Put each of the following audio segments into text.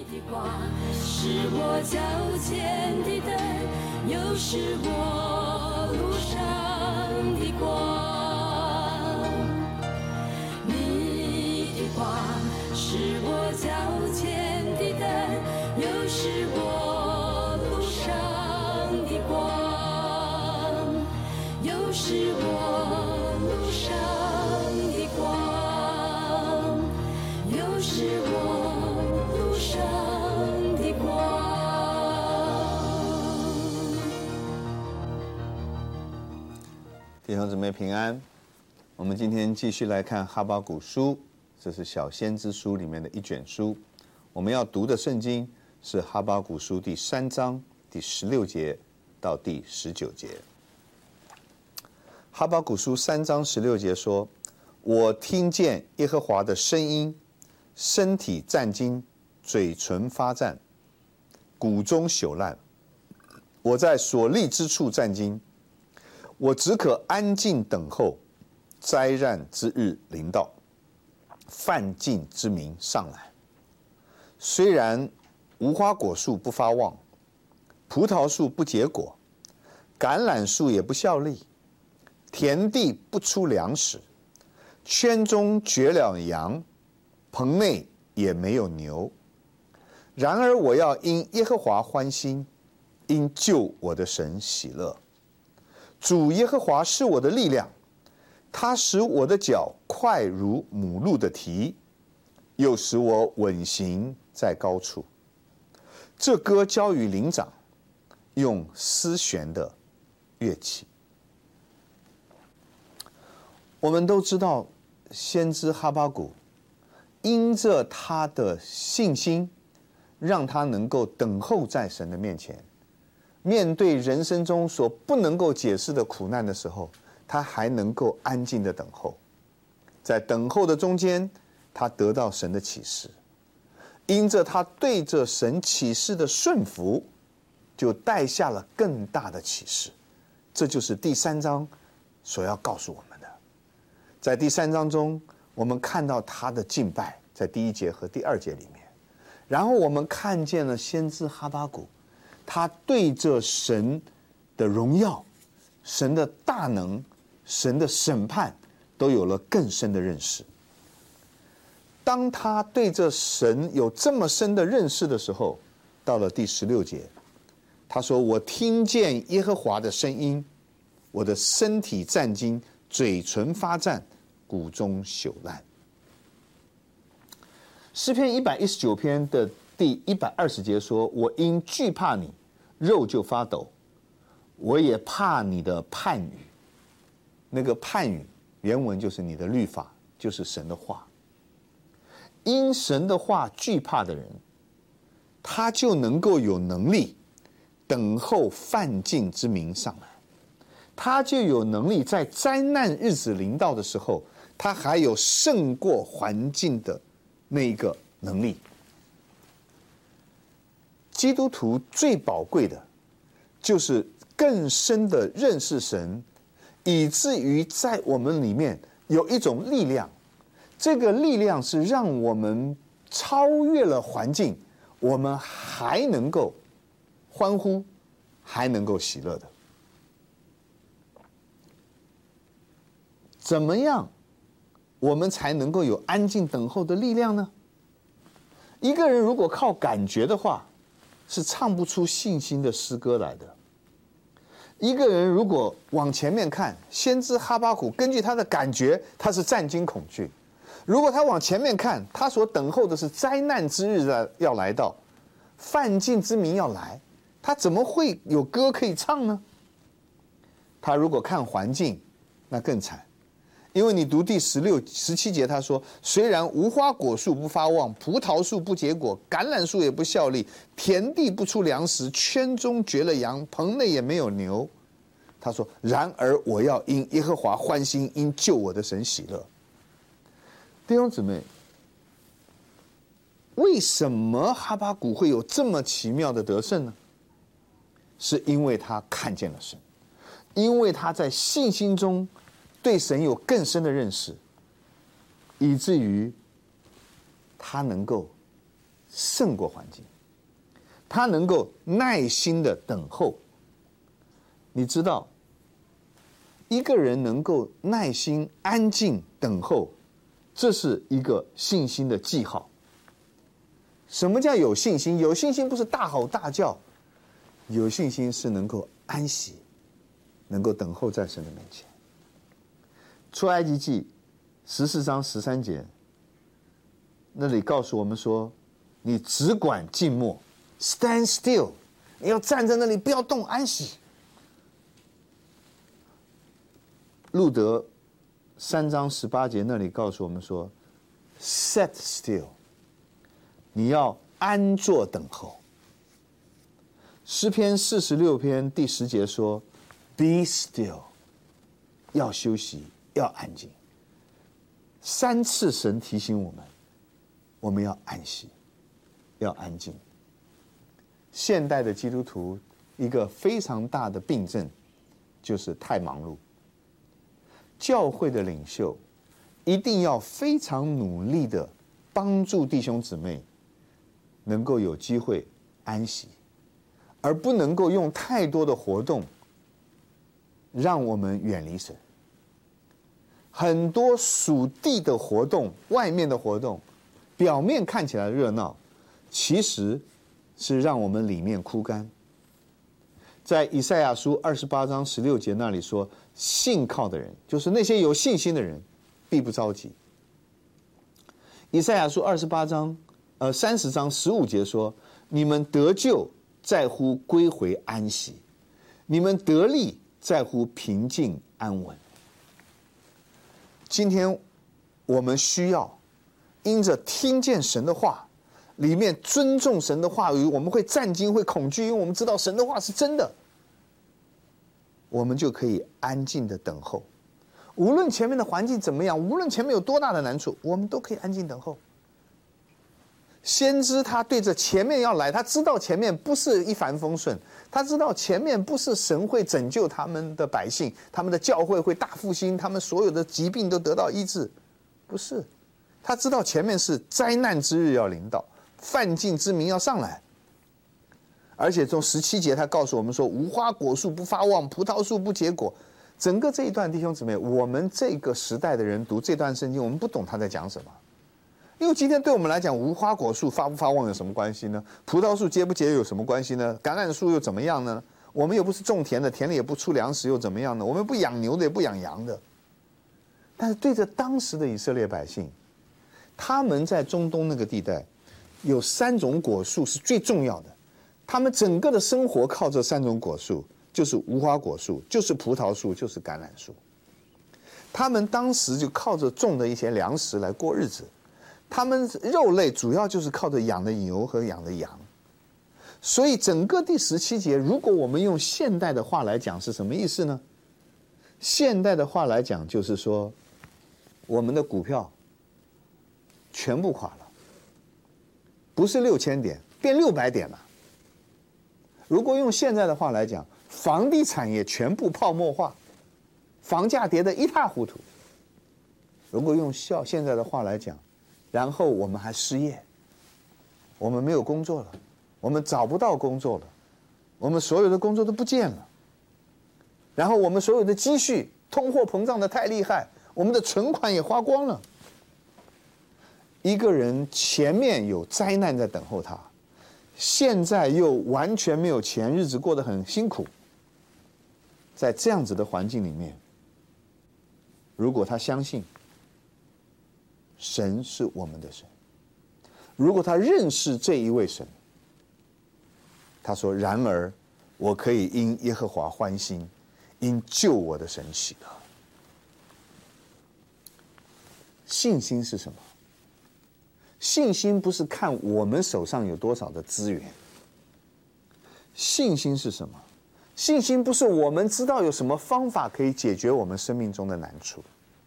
的光是我脚前的灯，又是我路上的光。你的光是我脚前的灯，又是我路上的光，又是我路上的光，又是我路上的光。 弟兄姊妹平安，我们今天继续来看哈巴谷书，这是小先知书里面的一卷书。我们要读的圣经是哈巴谷书第3章第16节到第19节。哈巴谷书3章16节说：我听见耶和华的声音，身体战惊，嘴唇发战，骨中朽烂。我在所立之处战惊，我只可安静等候，灾难之日临到，犯禁之民上来。虽然无花果树不发旺，葡萄树不结果，橄榄树也不效力，田地不出粮食，圈中绝了羊，棚内也没有牛。然而我要因耶和华欢心，因救我的神喜乐。主耶和华是我的力量，他使我的脚快如母鹿的蹄，又使我稳行在高处。这歌交与灵长，用丝弦的乐器。我们都知道，先知哈巴谷因着他的信心，让他能够等候在神的面前，面对人生中所不能够解释的苦难的时候，他还能够安静的等候。在等候的中间，他得到神的启示，因着他对着神启示的顺服，就带下了更大的启示。这就是第3章所要告诉我们的。在第3章中，我们看到他的敬拜，在第1节和第2节里面，然后我们看见了先知哈巴谷，他对着神的荣耀、神的大能、神的审判都有了更深的认识。当他对着神有这么深的认识的时候，到了第16节，他说：我听见耶和华的声音，我的身体战惊，嘴唇发战，骨中朽烂。诗篇119篇的第120节说：我因惧怕你，肉就发抖，我也怕你的判语。那个判语原文就是你的律法，就是神的话。因神的话惧怕的人，他就能够有能力等候犯禁之民上来，他就有能力在灾难日子临到的时候，他还有胜过环境的那个能力。基督徒最宝贵的就是更深的认识神，以至于在我们里面有一种力量，这个力量是让我们超越了环境，我们还能够欢呼，还能够喜乐的。怎么样我们才能够有安静等候的力量呢？一个人如果靠感觉的话，是唱不出信心的诗歌来的。一个人如果往前面看，先知哈巴谷根据他的感觉，他是战惊恐惧。如果他往前面看，他所等候的是灾难之日要来到，犯禁之民要来，他怎么会有歌可以唱呢？他如果看环境，那更惨。因为你读第16、17节，他说：虽然无花果树不发旺，葡萄树不结果，橄榄树也不效力，田地不出粮食，圈中绝了羊，棚内也没有牛。他说：然而我要因耶和华欢心，因救我的神喜乐。弟兄姊妹，为什么哈巴谷会有这么奇妙的得胜呢？是因为他看见了神，因为他在信心中对神有更深的认识，以至于他能够胜过环境，他能够耐心的等候。你知道，一个人能够耐心、安静等候，这是一个信心的记号。什么叫有信心？有信心不是大吼大叫，有信心是能够安息，能够等候在神的面前。出埃及记14章13节，那里告诉我们说，你只管静默 ，stand still， 你要站在那里不要动，安息。路德3章18节那里告诉我们说 ，set still， 你要安坐等候。诗篇46篇第10节说 ，be still， 要休息，要安静。3次神提醒我们，我们要安息，要安静。现代的基督徒一个非常大的病症就是太忙碌。教会的领袖一定要非常努力的帮助弟兄姊妹能够有机会安息，而不能够用太多的活动让我们远离神。很多属地的活动，外面的活动，表面看起来热闹，其实是让我们里面枯干。在以赛亚书28章16节那里说，信靠的人，就是那些有信心的人，必不着急。以赛亚书30章15节说，你们得救在乎归回安息，你们得力在乎平静安稳。今天我们需要因着听见神的话，里面尊重神的话语，我们会战惊，会恐惧，因为我们知道神的话是真的，我们就可以安静的等候。无论前面的环境怎么样，无论前面有多大的难处，我们都可以安静等候。先知他对着前面要来，他知道前面不是一帆风顺，他知道前面不是神会拯救他们的百姓，他们的教会会大复兴，他们所有的疾病都得到医治，不是。他知道前面是灾难之日要临到，犯禁之民要上来。而且从17节他告诉我们说，无花果树不发旺，葡萄树不结果。整个这一段，弟兄姊妹，我们这个时代的人读这段圣经，我们不懂他在讲什么。因为今天对我们来讲，无花果树发不发旺有什么关系呢？葡萄树结不结有什么关系呢？橄榄树又怎么样呢？我们又不是种田的，田里也不出粮食又怎么样呢？我们不养牛的，也不养羊的。但是对着当时的以色列百姓，他们在中东那个地带，有3种果树是最重要的，他们整个的生活靠这3种果树，就是无花果树，就是葡萄树，就是橄榄树。他们当时就靠着种的一些粮食来过日子。他们肉类主要就是靠着养的牛和养的羊，所以整个第17节，如果我们用现代的话来讲，是什么意思呢？现代的话来讲，就是说，我们的股票全部垮了，不是6000点，变600点了。如果用现在的话来讲，房地产也全部泡沫化，房价跌得一塌糊涂。如果用现在的话来讲，然后我们还失业，我们没有工作了，我们找不到工作了，我们所有的工作都不见了，然后我们所有的积蓄，通货膨胀的太厉害，我们的存款也花光了。一个人前面有灾难在等候他，现在又完全没有钱，日子过得很辛苦。在这样子的环境里面，如果他相信神是我们的神，如果他认识这一位神，他说，然而我可以因耶和华欢心，因救我的神喜乐。信心是什么？信心不是看我们手上有多少的资源。信心是什么？信心不是我们知道有什么方法可以解决我们生命中的难处。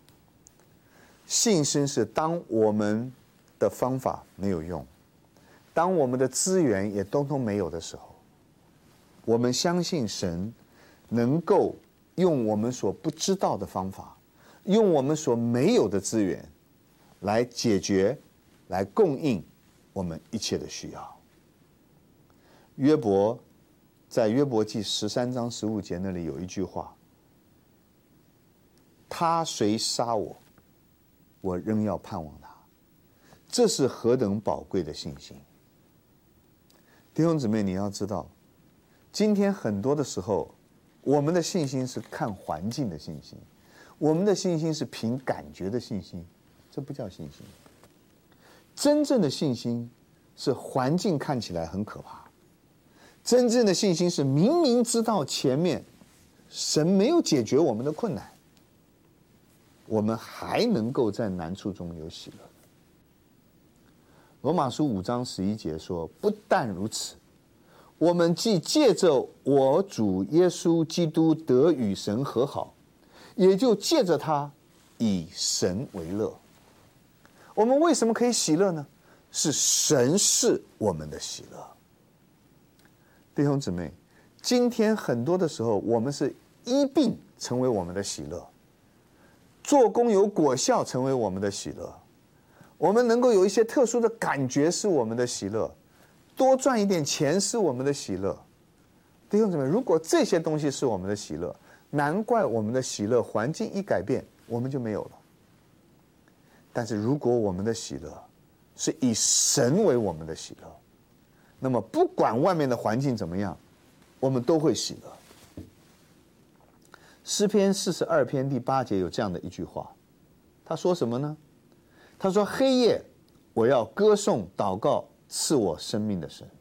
信心是当我们的方法没有用，当我们的资源也通通没有的时候，我们相信神能够用我们所不知道的方法，用我们所没有的资源来解决，来供应我们一切的需要。约伯在约伯记13章15节那里有一句话：他虽杀我，我仍要盼望他。这是何等宝贵的信心！弟兄姊妹，你要知道，今天很多的时候，我们的信心是看环境的信心，我们的信心是凭感觉的信心，这不叫信心。真正的信心是环境看起来很可怕，真正的信心是明明知道前面神没有解决我们的困难，我们还能够在难处中有喜乐。罗马书5章11节说，不但如此，我们既借着我主耶稣基督得与神和好，也就借着他以神为乐。我们为什么可以喜乐呢？是神是我们的喜乐。弟兄姊妹，今天很多的时候，我们是医病成为我们的喜乐，做工有果效成为我们的喜乐，我们能够有一些特殊的感觉是我们的喜乐，多赚一点钱是我们的喜乐。弟兄姊妹，如果这些东西是我们的喜乐，难怪我们的喜乐环境一改变，我们就没有了。但是如果我们的喜乐是以神为我们的喜乐，那么不管外面的环境怎么样，我们都会喜乐。诗篇42篇第8节有这样的一句话，他说什么呢？他说，黑夜我要歌颂祷告赐我生命的神。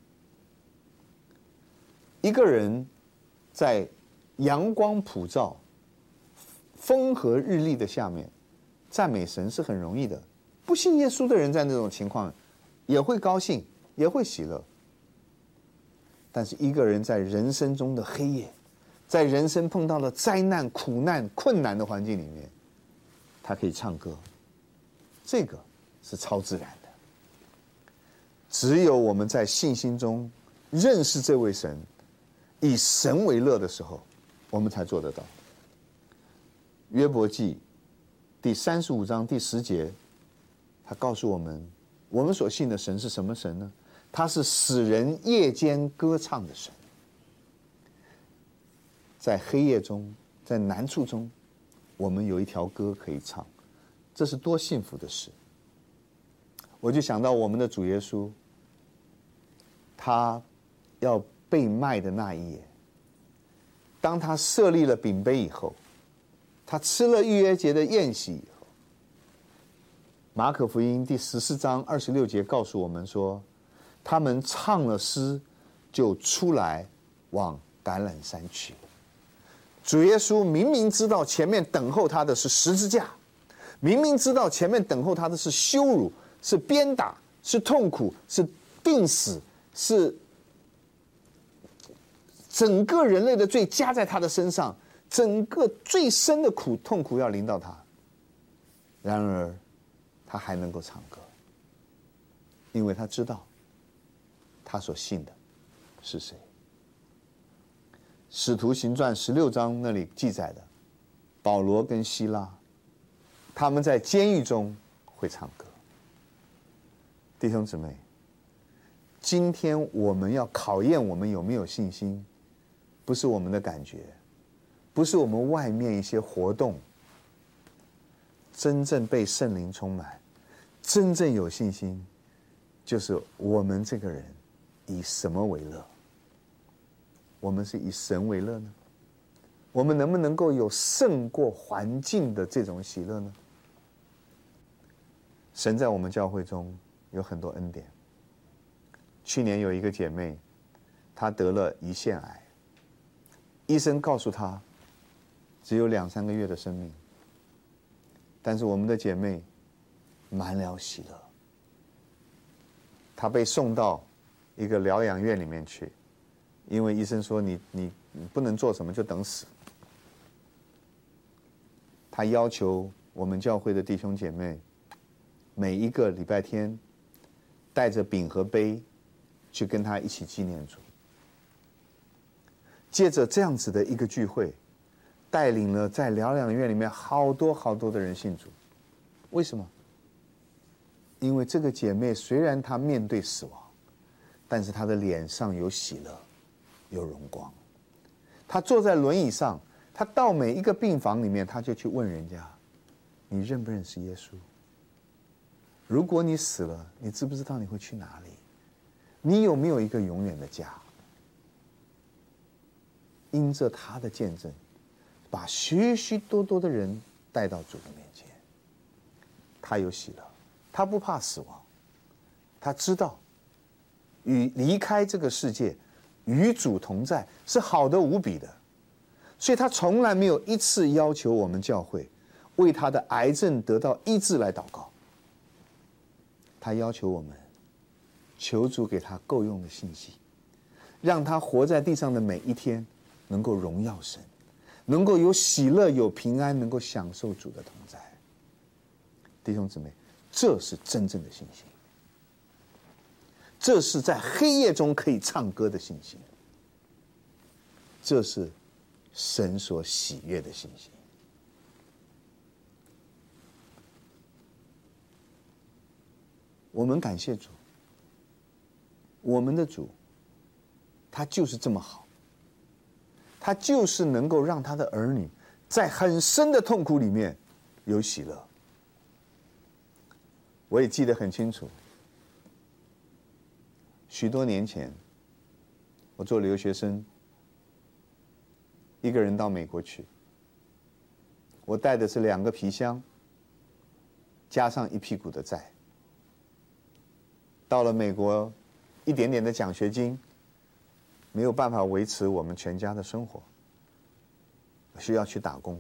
一个人在阳光普照、风和日丽的下面赞美神是很容易的，不信耶稣的人在那种情况也会高兴，也会喜乐。但是一个人在人生中的黑夜，在人生碰到了灾难、苦难、困难的环境里面，他可以唱歌，这个是超自然的。只有我们在信心中认识这位神，以神为乐的时候，我们才做得到。约伯记第35章第10节，他告诉我们，我们所信的神是什么神呢？他是使人夜间歌唱的神。在黑夜中，在难处中，我们有一条歌可以唱，这是多幸福的事。我就想到我们的主耶稣，他要被卖的那一夜，当他设立了饼杯以后，他吃了逾越节的宴席以后，马可福音第14章26节告诉我们说，他们唱了诗，就出来往橄榄山去。主耶稣明明知道前面等候他的是十字架，明明知道前面等候他的是羞辱，是鞭打，是痛苦，是病死，是整个人类的罪加在他的身上，整个最深的痛苦要临到他。然而他还能够唱歌，因为他知道他所信的是谁。使徒行传16章那里记载的，保罗跟希拉，他们在监狱中会唱歌。弟兄姊妹，今天我们要考验我们有没有信心，不是我们的感觉，不是我们外面一些活动，真正被圣灵充满，真正有信心，就是我们这个人以什么为乐？我们是以神为乐呢？我们能不能够有胜过环境的这种喜乐呢？神在我们教会中有很多恩典。去年有一个姐妹，她得了胰腺癌，医生告诉她只有2-3个月的生命，但是我们的姐妹满了喜乐。她被送到一个疗养院里面去，因为医生说你不能做什么，就等死。他要求我们教会的弟兄姐妹每一个礼拜天带着饼和杯去跟他一起纪念主。借着这样子的一个聚会，带领了在疗养院里面好多好多的人信主。为什么？ 因为这个姐妹虽然她面对死亡，但是她的脸上有喜乐，有荣光。她坐在轮椅上，她到每一个病房里面，她就去问人家：你认不认识耶稣？如果你死了，你知不知道你会去哪里？你有没有一个永远的家？因着她的见证，把许许多多的人带到主的面前。她有喜乐，她不怕死亡，她知道与离开这个世界与主同在是好的无比的，所以她从来没有一次要求我们教会为她的癌症得到医治来祷告。她要求我们求主给她够用的信息，让她活在地上的每一天能够荣耀神，能够有喜乐有平安，能够享受主的同在。弟兄姊妹，这是真正的信心，这是在黑夜中可以唱歌的信心，这是神所喜悦的信心。我们感谢主，我们的主他就是这么好，他就是能够让他的儿女在很深的痛苦里面有喜乐。我也记得很清楚，许多年前我做留学生，一个人到美国去，我带的是2个皮箱加上1屁股的债。到了美国，一点点的奖学金没有办法维持我们全家的生活，需要去打工。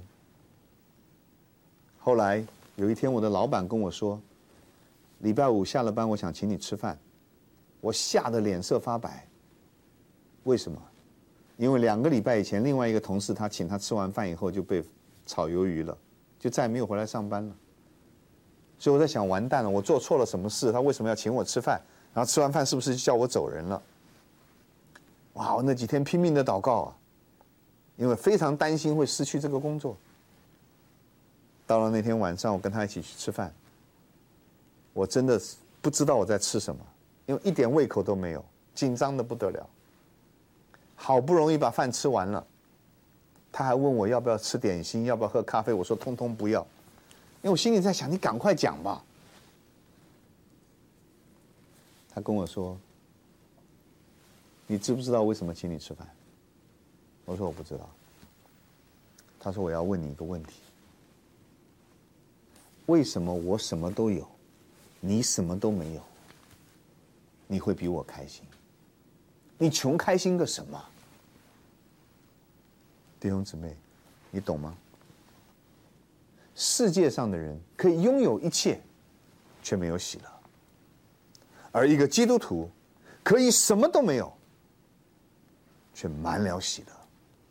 后来有一天，我的老板跟我说，礼拜5下了班，我想请你吃饭。我吓得脸色发白。为什么？因为2个礼拜以前，另外一个同事他请他吃完饭以后就被炒鱿鱼了，就再也没有回来上班了。所以我在想，完蛋了，我做错了什么事？他为什么要请我吃饭？然后吃完饭是不是就叫我走人了？哇，我那几天拼命的祷告啊，因为非常担心会失去这个工作。到了那天晚上，我跟他一起去吃饭，我真的不知道我在吃什么，因为一点胃口都没有，紧张的不得了。好不容易把饭吃完了，他还问我要不要吃点心，要不要喝咖啡，我说通通不要。因为我心里在想，你赶快讲吧。他跟我说，你知不知道为什么请你吃饭？我说我不知道。他说我要问你一个问题，为什么我什么都有，你什么都没有，你会比我开心？你穷开心个什么？弟兄姊妹，你懂吗？世界上的人可以拥有一切，却没有喜乐；而一个基督徒可以什么都没有，却满了喜乐。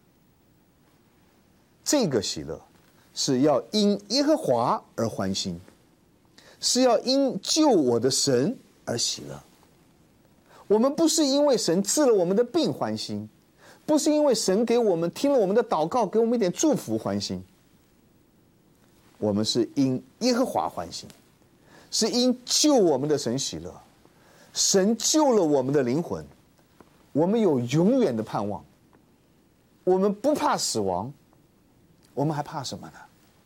这个喜乐是要因耶和华而欢心，是要因救我的神而喜乐。我们不是因为神治了我们的病欢心，不是因为神给我们听了我们的祷告，给我们一点祝福欢心。我们是因耶和华欢心，是因救我们的神喜乐。神救了我们的灵魂，我们有永远的盼望。我们不怕死亡，我们还怕什么呢？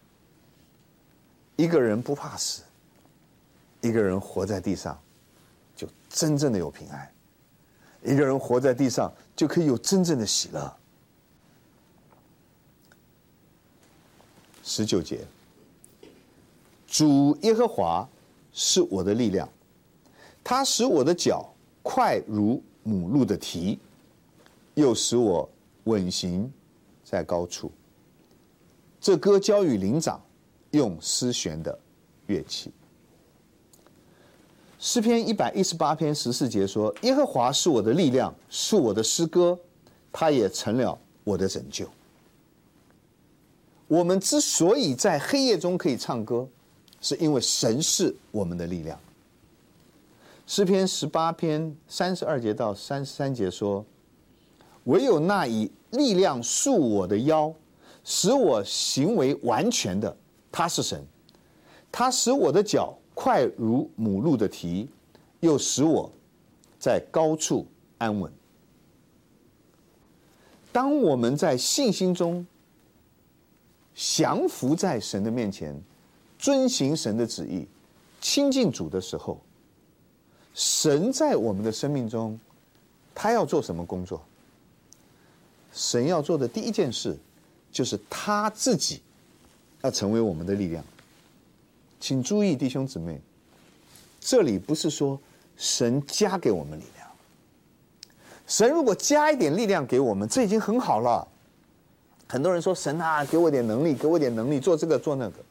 一个人不怕死，一个人活在地上就真正的有平安，一个人活在地上就可以有真正的喜乐。19节，主耶和华是我的力量，他使我的脚快如母鹿的蹄，又使我稳行在高处。这歌交与灵长，用丝弦的乐器。诗篇118篇14节说，耶和华是我的力量，是我的诗歌，他也成了我的拯救。我们之所以在黑夜中可以唱歌，是因为神是我们的力量。诗篇18篇32节到33节说，唯有那以力量束我的腰，使我行为完全的，他是神。他使我的脚快如母鹿的蹄，又使我在高处安稳。当我们在信心中降服在神的面前，遵行神的旨意，亲近主的时候，神在我们的生命中，他要做什么工作？神要做的第一件事，就是他自己要成为我们的力量。请注意，弟兄姊妹，这里不是说神加给我们力量。神如果加一点力量给我们，这已经很好了。很多人说，神啊，给我点能力，给我点能力，做这个做那个。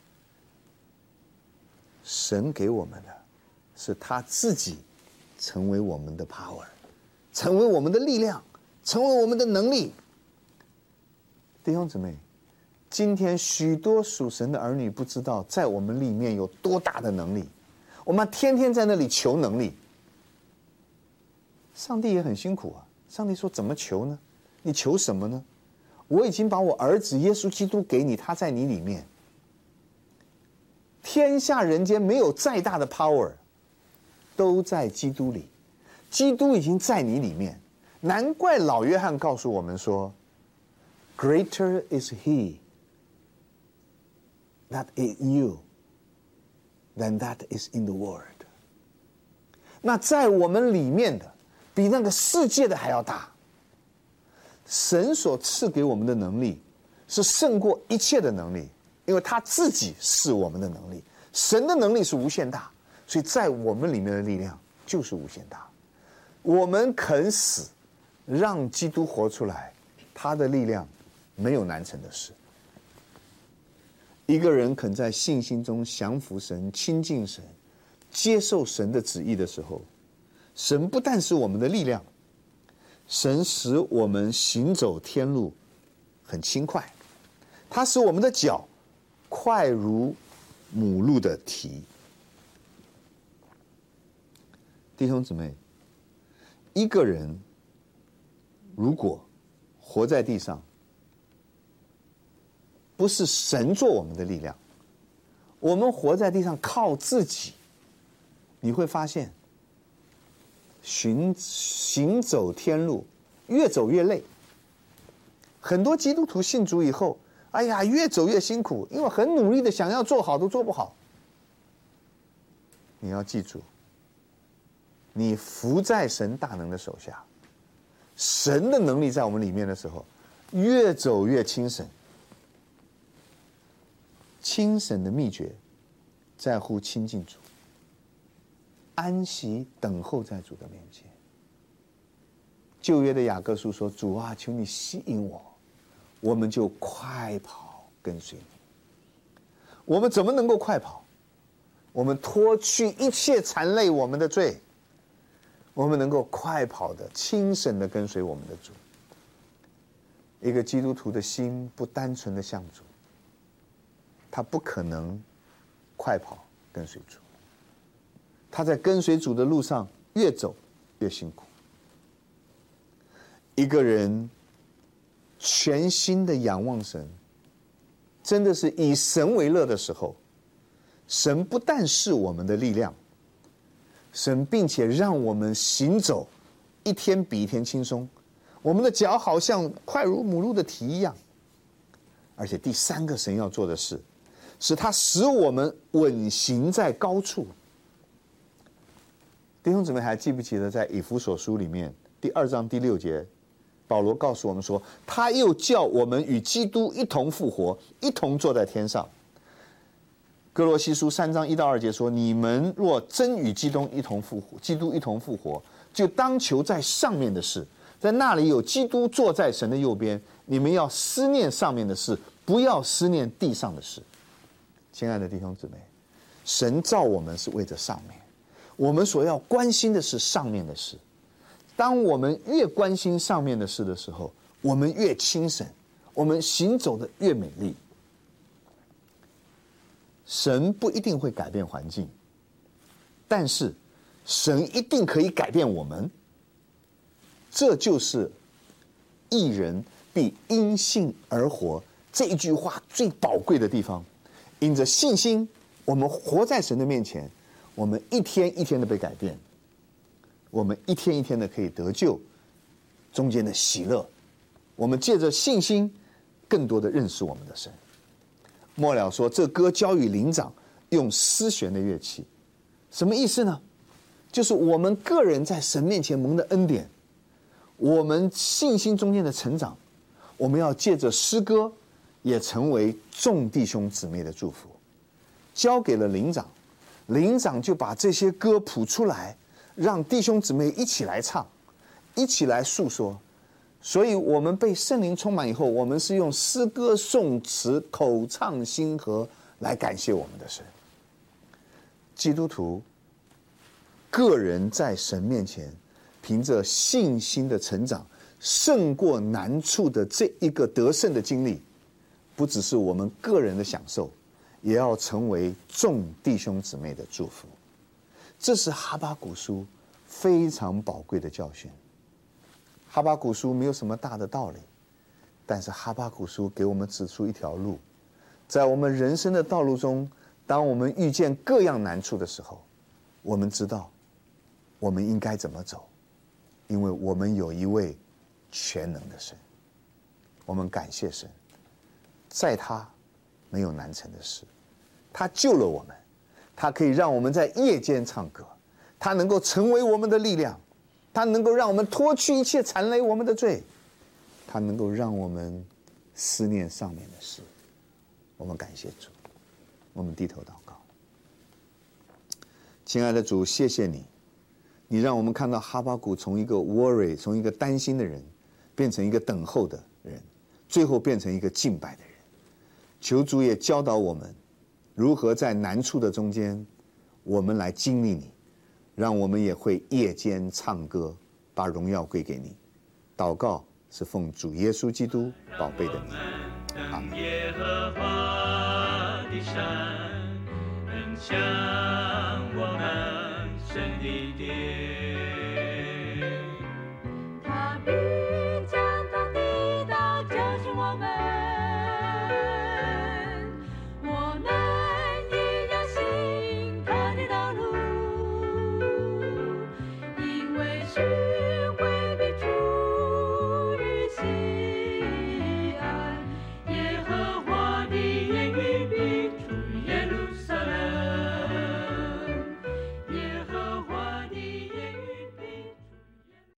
神给我们的是他自己成为我们的 power， 成为我们的力量，成为我们的能力。弟兄姊妹，今天许多属神的儿女不知道在我们里面有多大的能力，我们天天在那里求能力。上帝也很辛苦啊，上帝说怎么求呢？你求什么呢？我已经把我儿子耶稣基督给你，他在你里面。天下人间没有再大的 power， 都在基督里，基督已经在你里面。难怪老约翰告诉我们说 Greater is he that is you than that is in the world。 那在我们里面的比那个世界的还要大。神所赐给我们的能力是胜过一切的能力，因为他自己是我们的能力。神的能力是无限大，所以在我们里面的力量就是无限大。我们肯死，让基督活出来，他的力量没有难成的事。一个人肯在信心中降服神、亲近神、接受神的旨意的时候，神不但是我们的力量，神使我们行走天路很轻快，他使我们的脚快如母鹿的蹄。弟兄姊妹，一个人如果活在地上，不是神做我们的力量，我们活在地上靠自己，你会发现行走天路越走越累。很多基督徒信主以后，哎呀，越走越辛苦，因为很努力的想要做好都做不好。你要记住，你服在神大能的手下，神的能力在我们里面的时候，越走越轻省。轻省的秘诀在乎亲近主，安息等候在主的面前。旧约的雅各书说，主啊，求你吸引我，我们就快跑跟随你。我们怎么能够快跑？我们脱去一切缠累我们的罪，我们能够快跑的轻省的跟随我们的主。一个基督徒的心不单纯的向主，他不可能快跑跟随主。他在跟随主的路上越走越辛苦。一个人全心的仰望神，真的是以神为乐的时候，神不但是我们的力量，神并且让我们行走一天比一天轻松，我们的脚好像快如母鹿的蹄一样。而且第三个神要做的事，是他使我们稳行在高处。弟兄姊妹还记不记得在以弗所书里面第2章第6节，保罗告诉我们说，他又叫我们与基督一同复活，一同坐在天上。哥罗西书3章1到2节说，你们若真与基督一同复活，就当求在上面的事，在那里有基督坐在神的右边，你们要思念上面的事，不要思念地上的事。亲爱的弟兄姊妹，神造我们是为着上面，我们所要关心的是上面的事。当我们越关心上面的事的时候，我们越轻省，我们行走的越美丽。神不一定会改变环境，但是神一定可以改变我们。这就是义人必因信而活这一句话最宝贵的地方。因着信心我们活在神的面前，我们一天一天的被改变，我们一天一天的可以得救，中间的喜乐，我们借着信心更多的认识我们的神。末了说，这歌交与灵长，用丝弦的乐器，什么意思呢？就是我们个人在神面前蒙的恩典，我们信心中间的成长，我们要借着诗歌也成为众弟兄姊妹的祝福，交给了灵长，灵长就把这些歌谱出来，让弟兄姊妹一起来唱，一起来诉说。所以我们被圣灵充满以后，我们是用诗歌、颂词、口唱心和来感谢我们的神。基督徒个人在神面前凭着信心的成长，胜过难处的这一个得胜的经历，不只是我们个人的享受，也要成为众弟兄姊妹的祝福。这是哈巴谷书非常宝贵的教训。哈巴谷书没有什么大的道理，但是哈巴谷书给我们指出一条路，在我们人生的道路中，当我们遇见各样难处的时候，我们知道我们应该怎么走，因为我们有一位全能的神。我们感谢神，在他没有难成的事，他救了我们，他可以让我们在夜间唱歌，他能够成为我们的力量，他能够让我们脱去一切缠累我们的罪，他能够让我们思念上面的事。我们感谢主，我们低头祷告。亲爱的主，谢谢你，你让我们看到哈巴谷从一个 worry， 从一个担心的人变成一个等候的人，最后变成一个敬拜的人。求主也教导我们如何在难处的中间，我们来经历你，让我们也会夜间唱歌，把荣耀归给你。祷告是奉主耶稣基督宝贝的名，阿们。耶和华的山，很像我们神的殿。